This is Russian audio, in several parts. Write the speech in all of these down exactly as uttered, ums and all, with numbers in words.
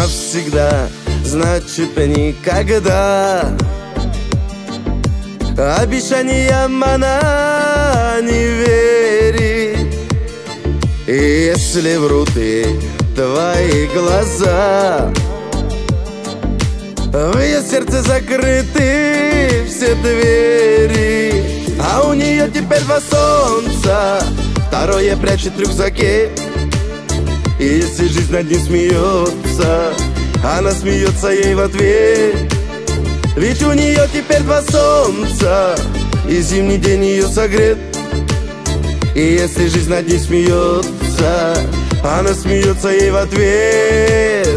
навсегда, значит никогда. Обещаниям она не верит, и если врут и твои глаза, в ее сердце закрыты все двери. А у нее теперь два солнца, второе прячет в рюкзаке. И если жизнь над ней смеется, она смеется ей в ответ. Ведь у нее теперь два солнца, и зимний день ее согрет. И если жизнь над ней смеется, она смеется ей в ответ.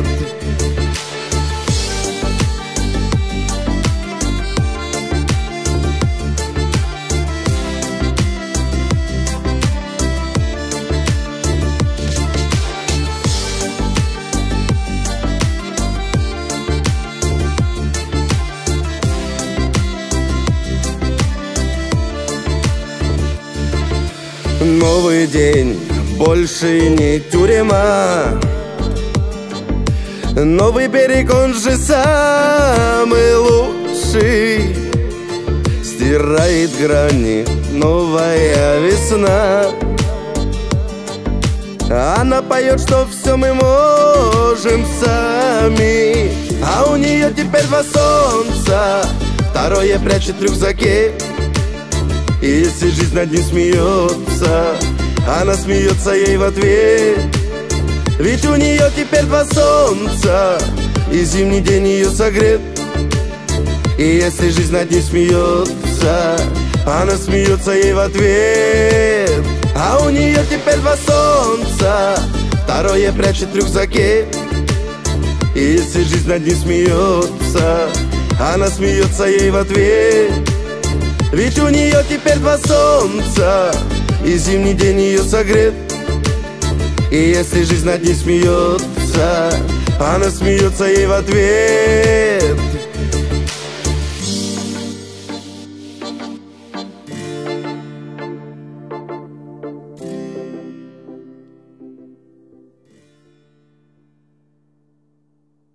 Новый день, больше не тюрьма. Новый берег, он же самый лучший. Стирает грани новая весна. Она поет, что все мы можем сами. А у нее теперь два солнца, второе прячет в рюкзаке. И если жизнь над ней смеется, она смеется ей в ответ. Ведь у нее теперь два солнца, и зимний день ее согрет. И если жизнь над ней смеется, она смеется ей в ответ. А у нее теперь два солнца, второе прячет в рюкзаке. И если жизнь над ней смеется, она смеется ей в ответ. Ведь у нее теперь два солнца, и зимний день ее согрет. И если жизнь над ней смеется, она смеется ей в ответ.